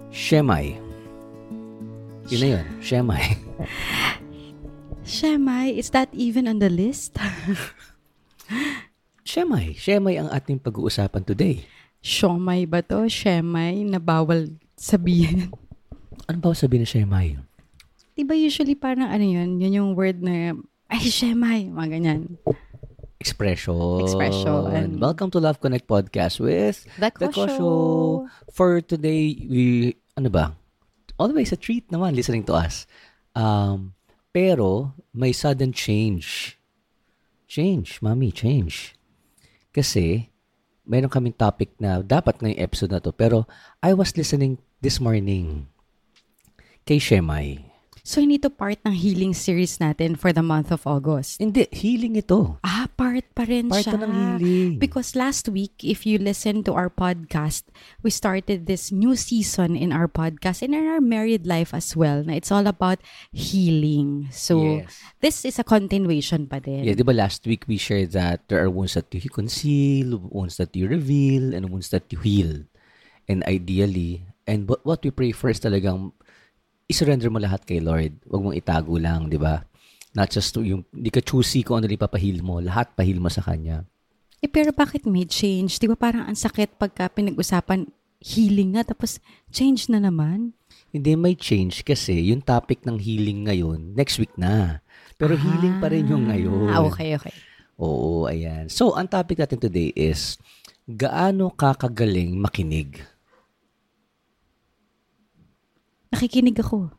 Shemai. Yun na yun. Shemai. Shemai, is that even on the list? Shemai. Shemai ang ating pag-uusapan today. Shomai ba to? Shemai na bawal sabihin. Ano ba sabihin ng Shemai? Diba usually parang ano yun? Yun yung word na, ay, Shemai. Mga ganyan. Expression. Expression. Welcome to Love Connect Podcast with The Kosho. For today, always a treat naman listening to us. Pero may sudden change. Change. Kasi, mayroon kaming topic na dapat ngayong episode na to. Pero, I was listening this morning kay Shemai. So, hindi to part ng healing series natin for the month of August. Hindi, healing ito. Part pa rin Part siya. to ng healing. Because last week, if you listen to our podcast, we started this new season in our podcast and in our married life as well. Na it's all about healing. So, Yes. this is a continuation pa din. Yeah, di ba last week we shared that there are wounds that you conceal, wounds that you reveal, and wounds that you heal. And ideally, and what we pray for is talagang isurrender mo lahat kay Lord. Huwag mong itago lang, di ba? Not just yung, di ka choosy kung ano ipapahil mo. Lahat pahil mo sa Kanya. Pero bakit may change? Di ba parang ang sakit pagka pinag-usapan healing nga tapos change na naman? Hindi, may change kasi yung topic ng healing ngayon, next week na. Pero healing pa rin yung ngayon. Okay. Oo, ayan. So, ang topic natin today is, gaano ka kagaling makinig? Nakikinig ako.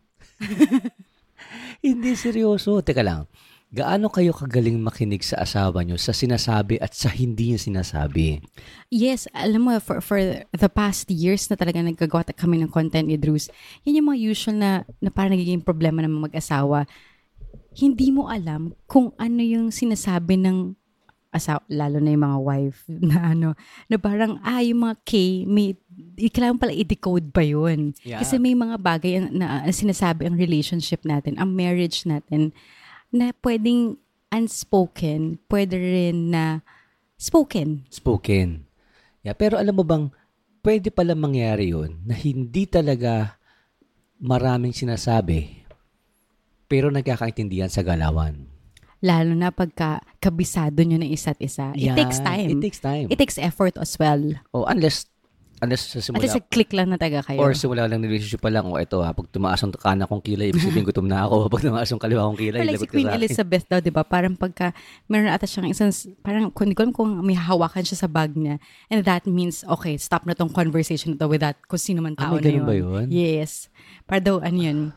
Hindi, seryoso. Teka lang. Gaano kayo kagaling makinig sa asawa nyo sa sinasabi at sa hindi yung sinasabi? Yes, alam mo, for the past years na talaga nagagawa kami ng content ni Drews, yun yung mga usual na parang nagiging problema ng mga mag-asawa. Hindi mo alam kung ano yung sinasabi ng asawa, lalo na yung mga wife na parang, yung mga kailangan pala i-decode pa yun. Yeah. Kasi may mga bagay na sinasabi ang relationship natin, ang marriage natin, na pwedeng unspoken, pwede rin na spoken. Yeah, pero alam mo bang, pwede pala mangyari yun na hindi talaga maraming sinasabi, pero nagkakaintindihan sa galawan. Lalo na pagka kabisado nyo ng isa't isa. Yeah, It takes time. It takes effort as well. Oh, unless sa simula. At least click lang na taga kayo. Or simula lang ng relationship pa lang, ito pag tumaas ang kanan kong kilay, ibig sabihin gutom na ako. Pag tumaas ang kaliwa kong kilay, Or like si Queen Elizabeth daw, di ba? Parang pagka meron ata siyang isang, parang hindi ko alam kung may hawakan siya sa bag niya. And that means, okay, stop na tong conversation ito with that kung sino man tao na yun. Ba yun? Yes. Para daw, yun?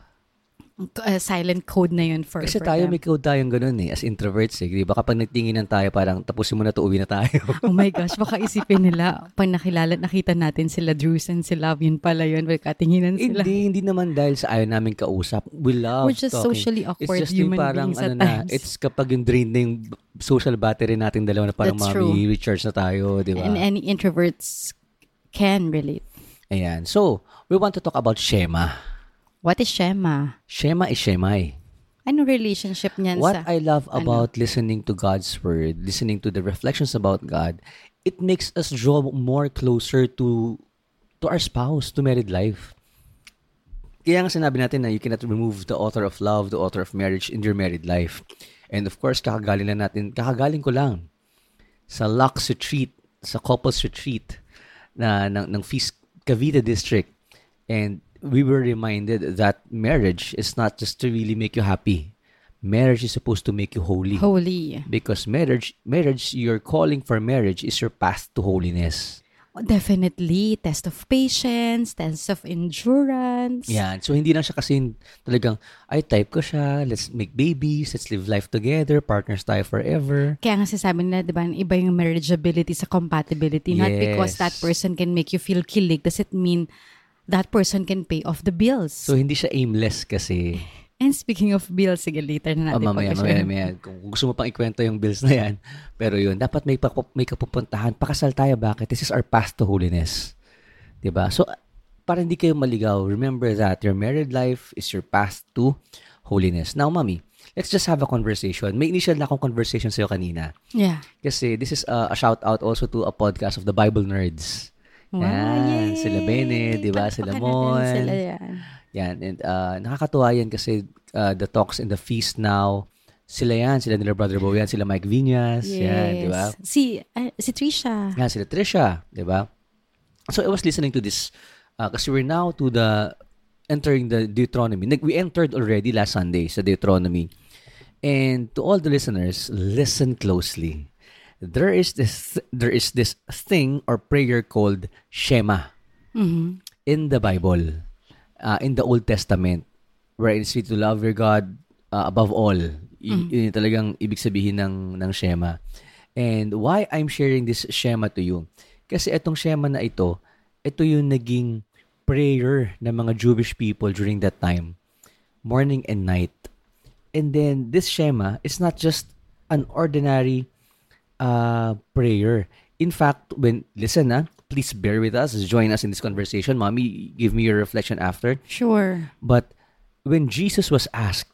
Silent code na yun for Kasi for tayo them. may code tayong ganun as introverts di ba? Kapag nagtinginan tayo, parang tapusin mo na to, uwi na tayo. Oh my gosh, baka isipin nila, pag nakita natin sila Drews and si Love, yun pala yun, katinginan sila. Hindi naman dahil sa ayaw namin kausap. We love We're just talking. socially awkward It's just human parang, beings at times. it's kapag yung drain na yung social battery natin dalawa na parang recharge na tayo, di ba? And any introverts can relate. Ayan. So, we want to talk about Shema. What is Shema? Shema is Shemai. Ano relationship niyan What sa... I love about listening to God's Word, listening to the reflections about God, it makes us draw more closer to our spouse, to married life. Kaya nga sinabi natin na you cannot remove the author of love, the author of marriage in your married life. And of course, kakagaling ko lang sa Lux Retreat, sa Couples Retreat ng Feast Cavite District. And we were reminded that marriage is not just to really make you happy. Marriage is supposed to make you holy. Holy. Because marriage, your calling for marriage is your path to holiness. Definitely. Test of patience, test of endurance. Yan. So, hindi lang siya kasi talagang, type ko siya, let's make babies, let's live life together, partners tayo forever. Kaya nga sasabi nila, di ba, iba yung marriageability sa compatibility. Not because that person can make you feel kilig. Does it mean that person can pay off the bills? So, hindi siya aimless kasi. And speaking of bills, sige, later na natin. Mamaya. Kung gusto mo pang ikwento yung bills na yan. Pero yun, dapat may kapupuntahan. Pakasal tayo, bakit? This is our path to holiness. Diba? So, para hindi kayo maligaw, remember that your married life is your path to holiness. Now, Mami, let's just have a conversation. May initial na akong conversation sa'yo kanina. Yeah. Kasi this is a shout out also to a podcast of the Bible Nerds. Wow, Yan, yay! sila Bene, di ba? Sila Palakpakan natin sila Mon. yan. Yan, and nakakatuwa yan kasi the talks in the feast now, sila nila Brother Bo yan, sila Mike Viñas, yan, di ba? Yes. Si Trisha. Yan, sila Trisha, di ba? So I was listening to this kasi we're now to entering the Deuteronomy. We entered already last Sunday sa Deuteronomy. And to all the listeners, listen closely. There is this thing or prayer called Shema in the Bible, in the Old Testament, where it's to love your God above all. Yun talagang ibig sabihin ng Shema. And why I'm sharing this Shema to you? Kasi itong Shema na ito yung naging prayer ng mga Jewish people during that time, morning and night. And then this Shema is not just an ordinary prayer. In fact, listen, please bear with us, join us in this conversation. Mommy, give me your reflection after. Sure. But when Jesus was asked,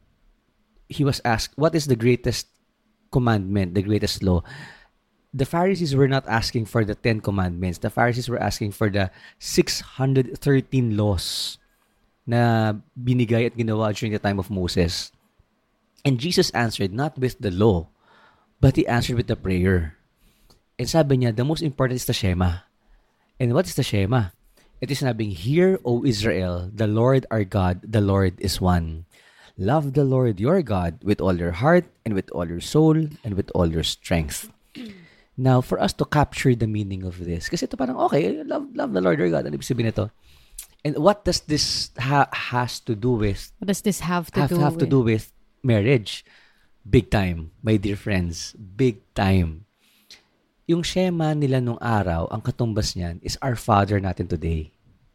what is the greatest commandment, the greatest law? The Pharisees were not asking for the 10 commandments. The Pharisees were asking for the 613 laws na binigay at ginawa during the time of Moses. And Jesus answered not with the law, but he answered with the prayer. And sabi niya, the most important is the Shema. And what is the Shema? It is sabing, "Hear, O Israel, the Lord our God, the Lord is one. Love the Lord your God with all your heart and with all your soul and with all your strength." Now, for us to capture the meaning of this, kasi ito parang, okay, love the Lord your God. Ano ibig sabihin nito? And what does this has to do with? What does this have to do with marriage? Big time, my dear friends. Big time. Yung Shema nila nung araw, ang katumbas niyan is our Father natin today.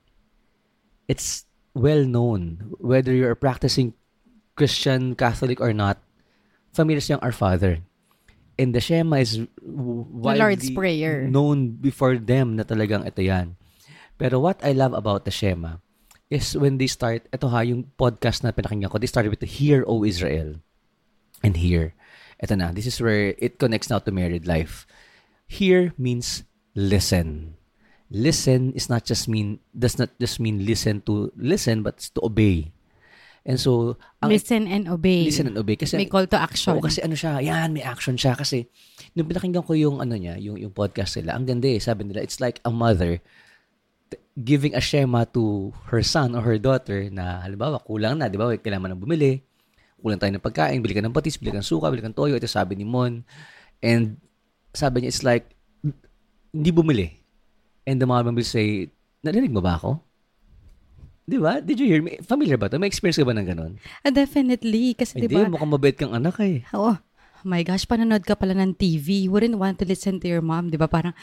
It's well known, whether you're practicing Christian, Catholic or not, familiar siyang our Father. And the Shema is widely the Lord's Prayer known before them na talagang ito yan. Pero what I love about the Shema is when they start, yung podcast na pinakinggan ko, they started with the "Hear, O Israel." And here, ito na, this is where it connects now to married life. Hear means listen. Listen does not just mean listen, but to obey. And so, listen and obey. Listen and obey. Kasi, may call to action. Kasi may action siya. Kasi, nung pinakinggan ko yung yung podcast nila, ang ganda sabi nila, it's like a mother giving a Shema to her son or her daughter na, halimbawa, kulang na, di ba? Kailangan ng bumili. Kulang tayo ng pagkain, bili ka ng patis, bili ka ng suka, bili ka ng toyo. Ito sabi ni Mon. And sabi niya, it's like, hindi bumili. And the mom will say, narinig mo ba ako? Di ba? Did you hear me? Familiar ba ito? May experience ka ba ng ganun? Definitely. Kasi di ba? Hindi, mukhang mabait kang anak Oh my gosh, panonood ka pala ng TV. You wouldn't want to listen to your mom. Di ba? Parang,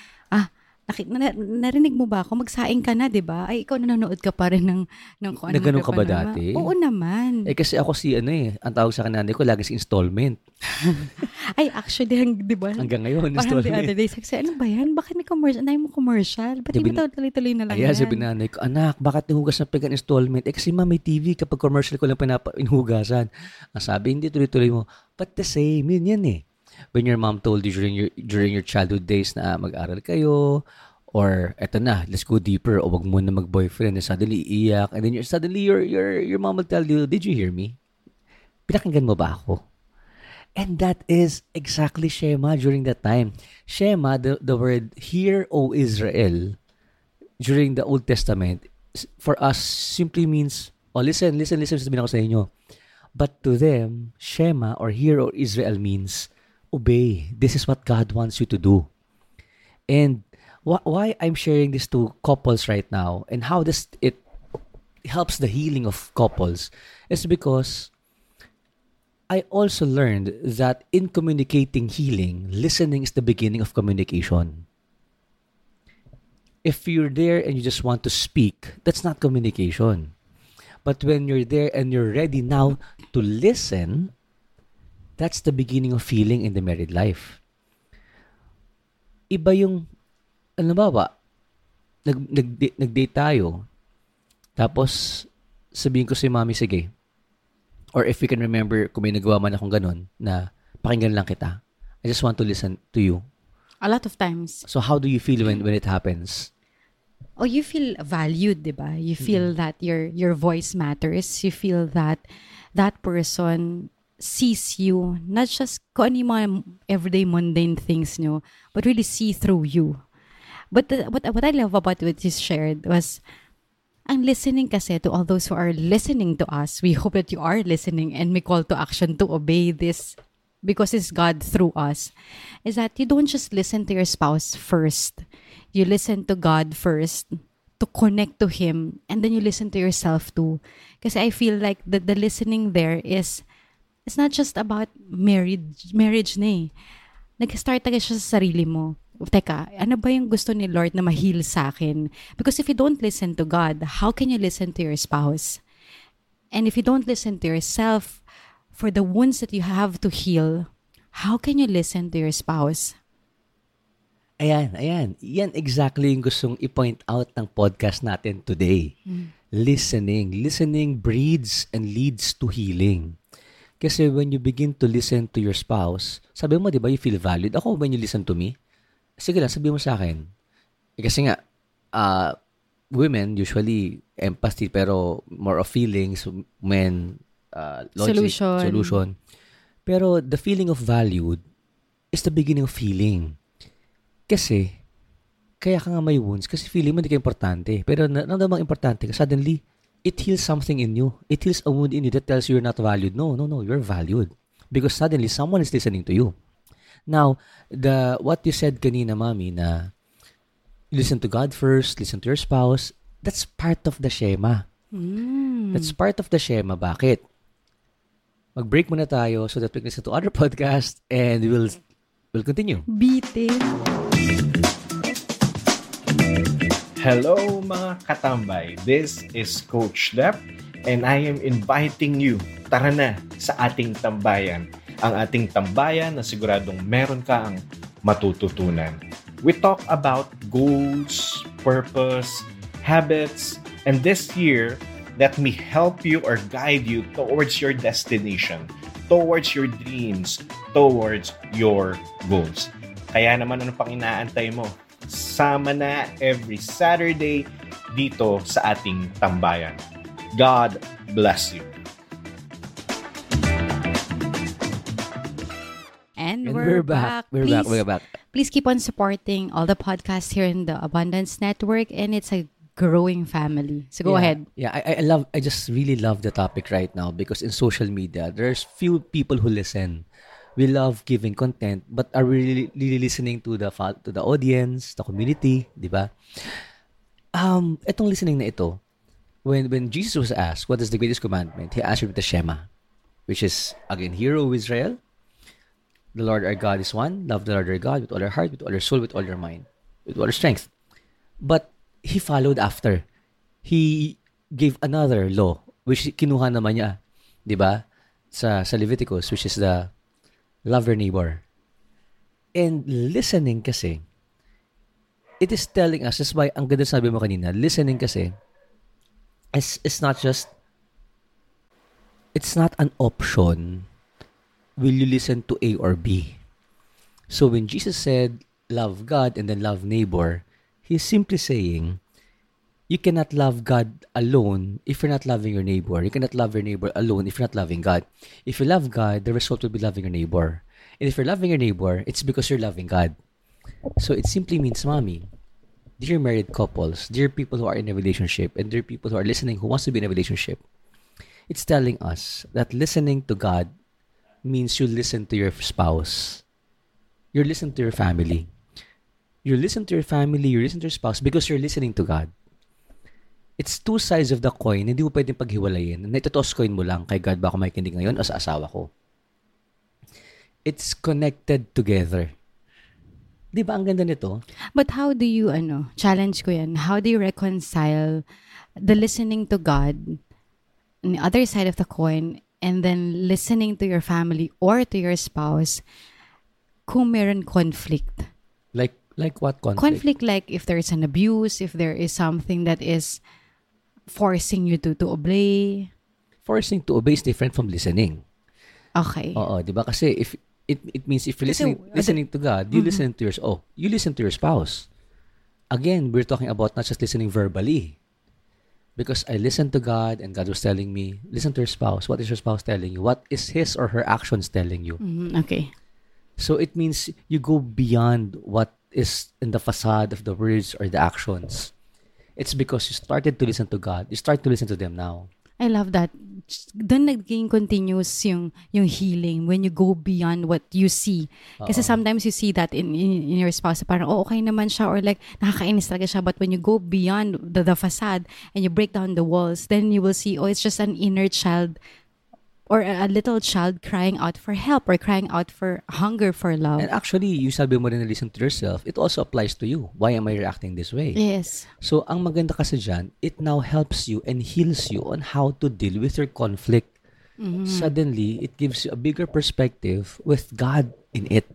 narinig mo ba ako? Magsaing ka na, di ba? Ay, ikaw nanonood ka pa rin ng kung ano. Nagganon ka ba dati? Oo naman. Kasi ako ang tawag sa kananay ko, lagi si installment. Ay, actually, di ba? Hanggang ngayon, parang installment. the other day, ano ba yan? Bakit may commercial? Anay mo commercial? Ba't di ba tuloy-tuloy na lang yan? Sabi nanay ko, anak, bakit nihugas na pigan installment? Kasi may TV, kapag commercial ko lang inuhugasan. Ang sabi, hindi tuloy-tuloy mo. But the same, yun yan When your mom told you during your childhood days na mag-aral kayo, or eto na, let's go deeper, o wag mo na mag-boyfriend, and suddenly iiyak, and then suddenly your mom will tell you, did you hear me? Pinakinggan mo ba ako? And that is exactly Shema during that time. Shema, the word "Hear, O Israel," during the Old Testament, for us simply means, listen, sabihin ako sa inyo. But to them, Shema or "Hear, O Israel" means obey. This is what God wants you to do. And why I'm sharing this to couples right now and how it helps the healing of couples is because I also learned that in communicating healing, listening is the beginning of communication. If you're there and you just want to speak, that's not communication. But when you're there and you're ready now to listen, that's the beginning of healing in the married life. Iba yung, nag-date tayo, tapos sabihin ko si mami, sige, or if we can remember, kung may nagawa man akong ganun, na pakinggan lang kita. I just want to listen to you. A lot of times. So how do you feel when it happens? Oh, you feel valued, di ba? You feel that your voice matters. You feel that that person sees you, not just kung ano yung mga everyday mundane things nyo, but really see through you. But what I love about what you shared was, ang listening kasi to all those who are listening to us, we hope that you are listening and may call to action to obey this because it's God through us, is that you don't just listen to your spouse first. You listen to God first to connect to Him, and then you listen to yourself too. Kasi I feel like the listening there is, it's not just about marriage na eh. Nag-start talaga siya sa sarili mo. Teka, ano ba yung gusto ni Lord na ma-heal sa akin? Because if you don't listen to God, how can you listen to your spouse? And if you don't listen to yourself for the wounds that you have to heal, how can you listen to your spouse? Ayan. Yan exactly yung gustong i-point out ng podcast natin today. Listening. Listening breeds and leads to healing. Kasi when you begin to listen to your spouse, sabi mo, di ba, you feel valued. Ako, when you listen to me, sige lang, sabi mo sa akin. Kasi nga, women, usually, empathy, pero more of feelings, men, logic, solution. Pero the feeling of valued is the beginning of healing. Kasi, kaya ka nga may wounds, kasi feeling mo hindi ka importante. Pero nandamang importante ka, suddenly, it heals something in you. It heals a wound in you that tells you you're not valued. No, you're valued. Because suddenly, someone is listening to you. Now, what you said kanina, Mami, na listen to God first, listen to your spouse, that's part of the Shema. That's part of the Shema. Bakit? Mag-break muna tayo so that we can listen to other podcasts and we'll continue. Bitin. Hello mga katambay, this is Coach Dep and I am inviting you, tara na sa ating tambayan. Ang ating tambayan na siguradong meron ka ang matututunan. We talk about goals, purpose, habits, and this year, let me help you or guide you towards your destination, towards your dreams, towards your goals. Kaya naman ano pang inaantay mo? Sama na every Saturday dito sa ating tambayan. God bless you. And we're back. We're back. Please keep on supporting all the podcasts here in the Abundance Network, and it's a growing family. So go ahead. Yeah, I just really love the topic right now because in social media, there's few people who listen. We love giving content, but are we really listening to the audience, the community, di ba? Etong listening na ito, when Jesus was asked, what is the greatest commandment? He answered with the Shema, which is, again, Hear, O Israel, the Lord our God is one. Love the Lord our God with all our heart, with all our soul, with all our mind, with all our strength. But he followed after. He gave another law, which kinuha naman niya, di ba? Sa Leviticus, which is the love your neighbor. And listening kasi, it is telling us, that's why ang ganda sabi mo kanina, listening kasi, it's not an option. Will you listen to A or B? So when Jesus said, love God and then love neighbor, He's simply saying, you cannot love God alone if you're not loving your neighbor. You cannot love your neighbor alone if you're not loving God. If you love God, the result will be loving your neighbor. And if you're loving your neighbor, it's because you're loving God. So it simply means, Mommy, dear married couples, dear people who are in a relationship, and dear people who are listening who wants to be in a relationship, it's telling us that listening to God means you listen to your spouse. You listen to your family. You listen to your family, you listen to your spouse because you're listening to God. It's two sides of the coin. Hindi mo pwedeng paghiwalayin. Naitotoss coin mo lang, kay God ba ako makikinig ngayon o sa asawa ko? It's connected together. Di ba ang ganda nito? But how do you, challenge ko yan, how do you reconcile the listening to God on the other side of the coin and then listening to your family or to your spouse kung meron conflict? Like what conflict? Conflict like if there is an abuse, if there is something that is forcing you to obey. Forcing to obey is different from listening. Okay. Oo, di ba? Kasi if it means if you're listening to God, you listen to your spouse. again, we're talking about not just listening verbally. Because I listened to God and God was telling me, listen to your spouse. What is your spouse telling you? What is his or her actions telling you? Okay. So it means you go beyond what is in the facade of the words or the actions. It's because you started to listen to God. You start to listen to them now. I love that. Doon naging continuous yung healing when you go beyond what you see. Kasi sometimes you see that in your spouse, parang, okay naman siya, or like, nakakainis talaga siya. But when you go beyond the facade and you break down the walls, then you will see, it's just an inner child or a little child crying out for help or crying out for hunger for love. And actually, you sabi mo rin na listen to yourself, it also applies to you. Why am I reacting this way? Yes. So, ang maganda kasi dyan, it now helps you and heals you on how to deal with your conflict. Suddenly, it gives you a bigger perspective with God in it.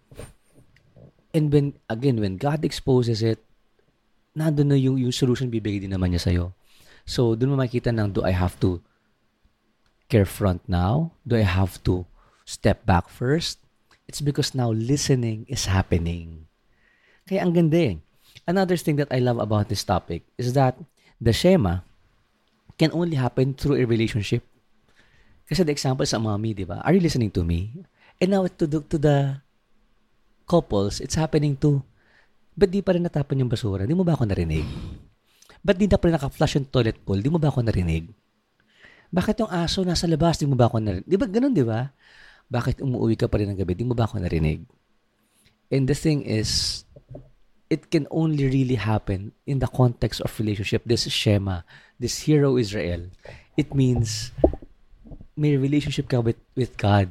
And when God exposes it, nandun na yung solution bibigay din naman niya sa'yo. So, dun mo makikita ng, do I have to carefront now? Do I have to step back first? It's because now listening is happening. Kaya ang ganda eh. Another thing that I love about this topic is that the Shema can only happen through a relationship. Kasi the example sa mommy, di ba? Are you listening to me? And now to the couples, it's happening too. Ba't di pa rin natapon yung basura? Di mo ba ako narinig? Ba't di na pa rin naka-flush yung toilet bowl? Di mo ba ako narinig? Bakit yung aso nasa labas? Di mo ba ako narinig? Di ba ganun, di ba? Bakit umuwi ka pa rin ng gabi? Di mo ba ako narinig? And the thing is, it can only really happen in the context of relationship. This Shema, this Hero Israel, it means may relationship ka with God.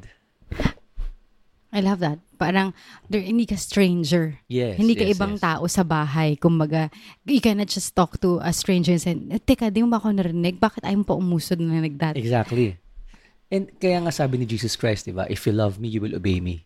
I love that. Parang, hindi ka stranger. Yes, hindi ka yes, ibang yes. tao sa bahay. Kumbaga, you cannot just talk to a stranger and say, teka, di mo ba ako narinig? Bakit ayaw mo pa umusod na like that? Exactly. And kaya nga sabi ni Jesus Christ, di ba? If you love me, you will obey me.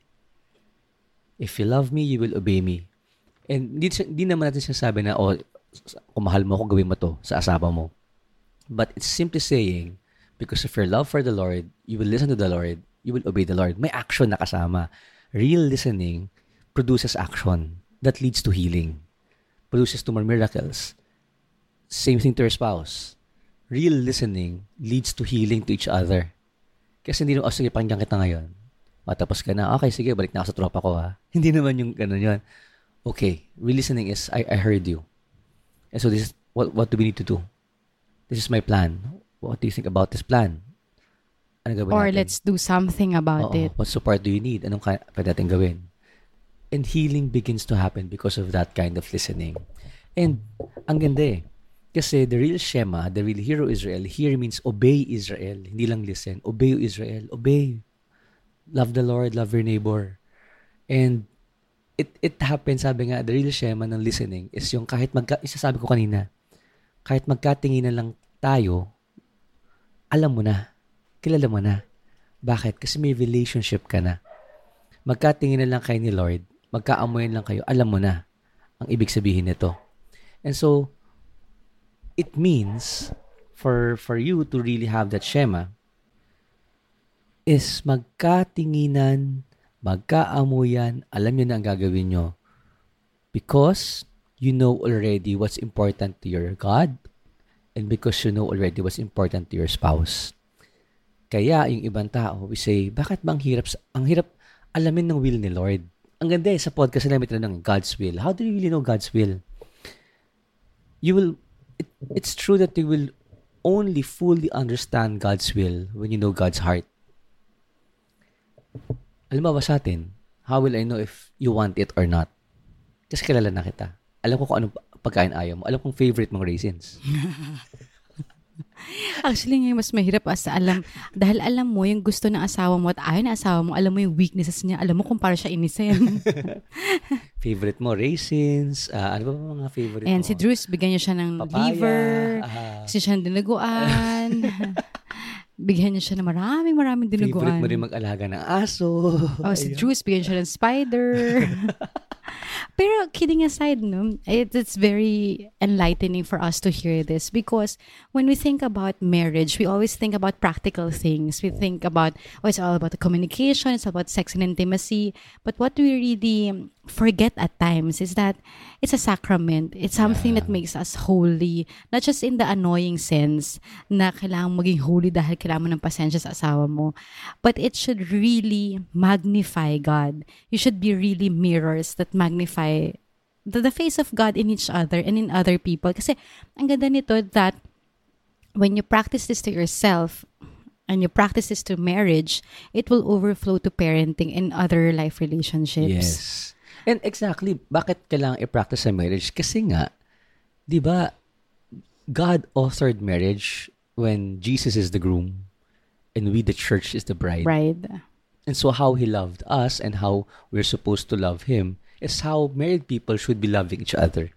If you love me, you will obey me. And di naman natin sinasabi na, kung mahal mo ako, gawin mo to sa asawa mo. But it's simply saying, because of your love for the Lord, you will listen to the Lord, you will obey the Lord. May action na kasama. Real listening produces action that leads to healing, produces to more miracles. Same thing to your spouse. Real listening leads to healing to each other. Kasi hindi naman, sige, pakinggan kita ngayon. Tapos ka na, okay, sige, balik na ako sa tropa ko ha. Hindi naman yung ganun yun. Okay, real listening is, I heard you. And so this is, what do we need to do? This is my plan. What do you think about this plan? Ano gawin Or natin? let's do something about it. What support do you need? Anong pwede natin gawin? And healing begins to happen because of that kind of listening. And ang ganda eh. Kasi the real Shema, the real Hero Israel, here means obey Israel. Hindi lang listen. Obey Israel. Obey. Love the Lord, love your neighbor. And it happens, sabi nga, the real Shema ng listening is yung isasabi ko kanina, kahit magkatinginan lang tayo, alam mo na. Kilala mo na. Bakit? Kasi may relationship ka na. Magkatingin na lang kayo ni Lord, magkaamoyan lang kayo, alam mo na ang ibig sabihin nito. And so, it means, for you to really have that Shema, is magkatinginan, magkaamuyan, alam nyo na ang gagawin nyo. Because you know already what's important to your God, and because you know already what's important to your spouse. Kaya yung ibang tao, we say, bakit ba ang hirap alamin ng will ni Lord? Ang ganda sa podcast na namin ng God's will. How do you really know God's will? It's true that you will only fully understand God's will when you know God's heart. Alam mo ba sa atin, how will I know if you want it or not? Kasi kilala na kita. Alam ko kung anong pagkain ayaw mo. Alam kong favorite mong raisins. Actually, ngayon mas mahirap dahil alam mo yung gusto ng asawa mo at ayaw ng asawa mo, alam mo yung weaknesses niya, alam mo kung para siya inisin. Favorite mo, raisins, ano ba mga favorite And mo? si Drews, bigyan niya siya ng Papaya, liver, siya ng dinuguan, bigyan niya siya ng maraming dinuguan. Favorite mo rin mag-alaga ng aso. Si Drews, bigyan siya ng spider. Pero kidding aside, no, it's very enlightening for us to hear this because when we think about marriage, we always think about practical things. We think about, it's all about the communication, it's about sex and intimacy. But what we really forget at times is that it's a sacrament. It's something that makes us holy. Not just in the annoying sense na kailangan maging holy dahil kailangan mo ng pasensya sa asawa mo. But it should really magnify God. You should be really mirrors that magnify the face of God in each other and in other people. Kasi ang ganda nito that when you practice this to yourself and you practice this to marriage, it will overflow to parenting and other life relationships. Yes. And exactly, bakit kailangan i-practice sa marriage? Kasi nga, di ba, God authored marriage when Jesus is the groom and we, the church, is the bride. Bride. And so how He loved us and how we're supposed to love Him is how married people should be loving each other.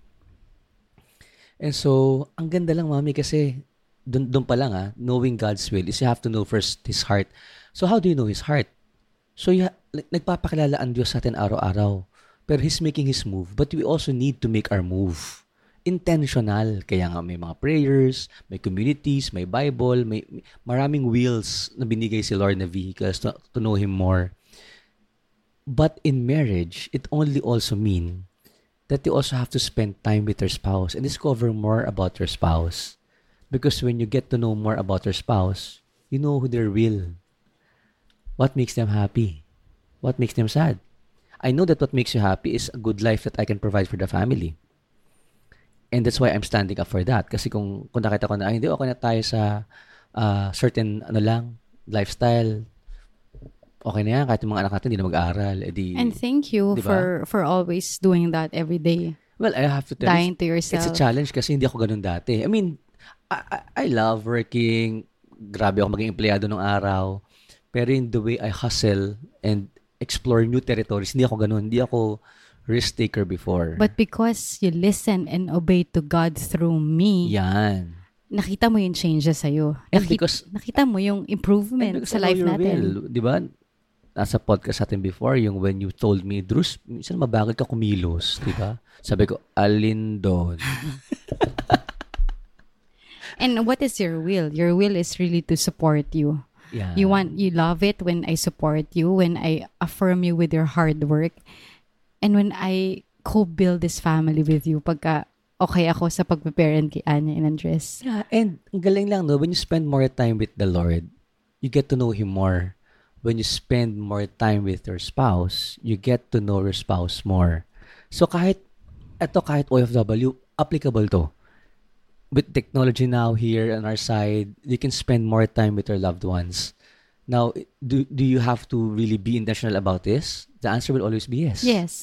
And so, ang ganda lang, Mami, kasi doon pa lang, knowing God's will is you have to know first His heart. So how do you know His heart? So nagpapakilala ang Diyos sa atin araw-araw. Pero He's making His move. But we also need to make our move. Intentional. Kaya nga may mga prayers, may communities, may Bible, may maraming wheels na binigay si Lord na vehicles to know Him more. But in marriage, it only also mean that you also have to spend time with your spouse and discover more about your spouse. Because when you get to know more about your spouse, you know who they're real. What makes them happy? What makes them sad? I know that what makes you happy is a good life that I can provide for the family. And that's why I'm standing up for that. Kasi kung nakita ko na, hindi, okay na tayo sa certain lifestyle, okay na yan, kahit yung mga anak natin hindi na mag-aaral. And thank you diba? for always doing that every day. Well, I have to tell Dying to yourself. It's a challenge kasi hindi ako ganun dati. I mean, I love working. Grabe ako maging empleyado nung araw. Pero in the way I hustle and explore new territories, hindi ako ganun. Hindi ako risk taker before. But because you listen and obey to God through me, yan. Nakita mo yung changes sa'yo. Nakita mo yung improvement sa life natin. Di ba? Nasa podcast natin before, yung when you told me, Drus, minsan mabagal ka kumilos. Di ba? Sabi ko, alin doon? And what is your will? Your will is really to support you. Yeah. You love it when I support you, when I affirm you with your hard work, and when I co-build this family with you pagka okay ako sa pagpe-parent kay Anya and Andres. Yeah, and ang galing lang, no? When you spend more time with the Lord, you get to know Him more. When you spend more time with your spouse, you get to know your spouse more. So kahit OFW, applicable to. With technology now here on our side, you can spend more time with your loved ones. Now, do you have to really be intentional about this? The answer will always be yes. Yes.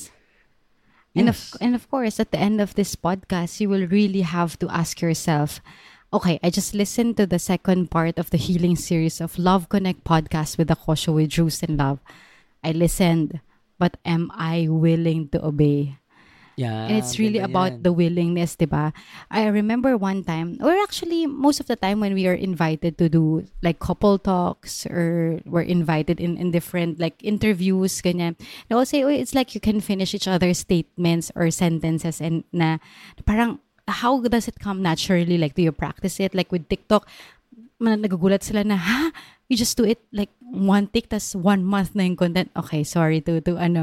And of course, at the end of this podcast, you will really have to ask yourself, okay, I just listened to the second part of the healing series of Love Connect podcast with Akosho with Drews and Love. I listened, but am I willing to obey? Yeah, and it's really about the willingness, diba? I remember one time, or actually most of the time when we are invited to do like couple talks or we're invited in different like interviews, ganyan. They all say, oh, it's like you can finish each other's statements or sentences and na parang how does it come naturally? Like, do you practice it? Like with TikTok, nagugulat sila na, ha? You just do it like one take, tas 1 month na yung content. Okay, sorry to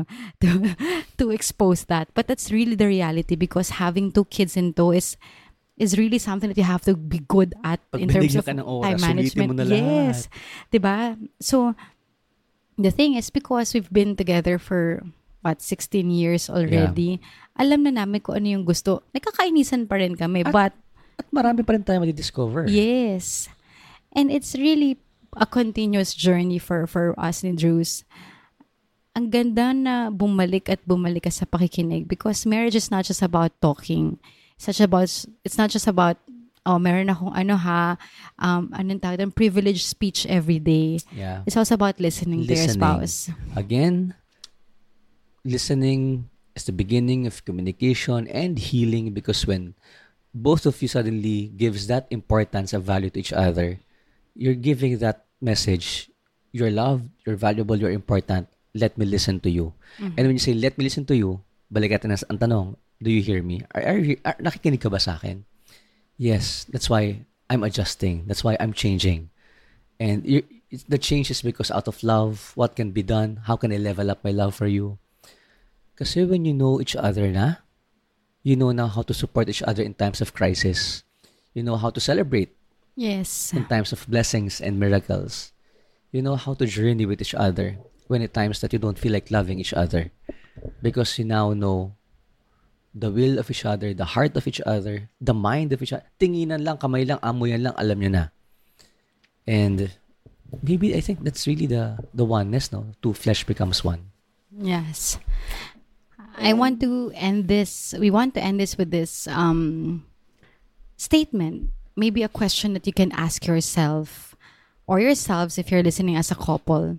expose that. But that's really the reality because having 2 kids in tow is really something that you have to be good at in terms of time management. Yes. Diba? So, the thing is because we've been together for 16 years already, alam na namin kung ano yung gusto. Nagkakainisan pa rin kami, but marami pa rin tayo madidiscover. Yes. And it's really a continuous journey for us ni Drews. Ang ganda na bumalik ka sa pakikinig because marriage is not just about talking. It's not just about meron akong anong tawag doon, privileged speech every day. Yeah. It's also about listening to your spouse. Again, listening is the beginning of communication and healing because when both of you suddenly gives that importance of value to each other, you're giving that message, you're loved, you're valuable, you're important, let me listen to you. Mm-hmm. And when you say, let me listen to you, balik natin ang tanong, do you hear me? Nakikinig ka ba sa akin? Yes, that's why I'm adjusting. That's why I'm changing. And the change is because out of love, what can be done? How can I level up my love for you? Kasi when you know each other na, you know now how to support each other in times of crisis. You know how to celebrate Yes. in times of blessings and miracles. You know how to journey with each other when at times that you don't feel like loving each other. Because you now know the will of each other, the heart of each other, the mind of each other. Tinginan lang, kamay lang, amoyan lang, alam nyo na. And maybe I think that's really the oneness, no? Two flesh becomes one. Yes. I want to end this. We want to end this with this statement. Maybe a question that you can ask yourself or yourselves if you're listening as a couple.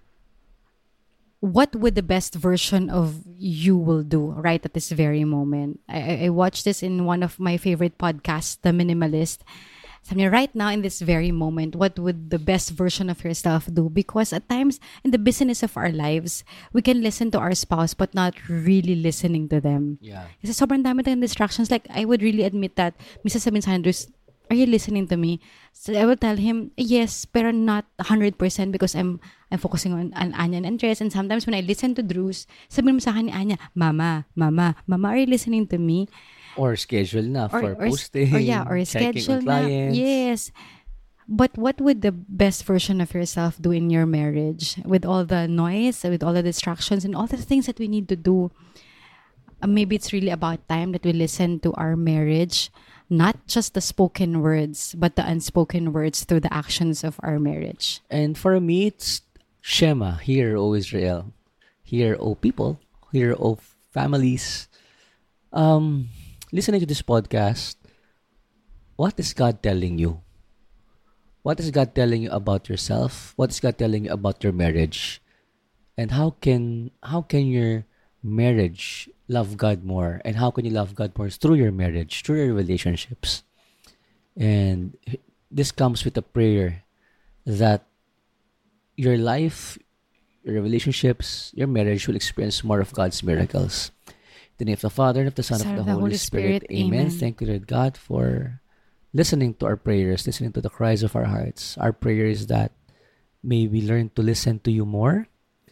What would the best version of you will do right at this very moment? I watched this in one of my favorite podcasts, The Minimalist. So, I mean, right now in this very moment, what would the best version of yourself do? Because at times in the business of our lives, we can listen to our spouse but not really listening to them. Yeah. Kasi sobrang dami tayong distractions. Like, I would really admit that, Mrs. Sabin Sanders, are you listening to me? So I will tell him, yes, pero not 100% because I'm focusing on Anya and Andres. And sometimes when I listen to Drews, sabihin mo sa akin ni Anya, Mama, are you listening to me? Or schedule na for posting, or checking schedule on na. clients. Yes. But what would the best version of yourself do in your marriage? With all the noise, with all the distractions, and all the things that we need to do. Maybe it's really about time that we listen to our marriage. Not just the spoken words, but the unspoken words through the actions of our marriage. And for me, it's Shema, hear, O Israel. Hear, O people. Hear, O families. Listening to this podcast, what is God telling you? What is God telling you about yourself? What is God telling you about your marriage? And how can your marriage love God more? And how can you love God more? It's through your marriage, through your relationships. And this comes with a prayer that your life, your relationships, your marriage will experience more of God's miracles. In the name of the Father, and of the Son, and of the Holy Spirit. Amen. Thank you, Lord God, for listening to our prayers, listening to the cries of our hearts. Our prayer is that may we learn to listen to you more,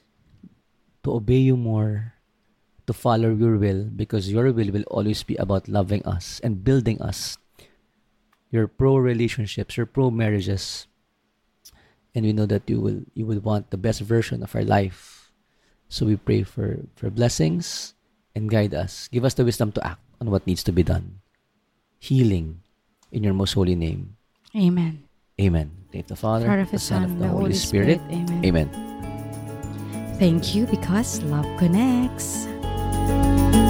to obey you more, to follow your will, because your will always be about loving us and building us. Your pro relationships, your pro marriages, and we know that you will want the best version of our life. So we pray for blessings and guide us. Give us the wisdom to act on what needs to be done. Healing in your most holy name. Amen. Amen. In the name of the Father, of the Son, of the Holy Spirit. Amen. Amen. Thank you, because love connects.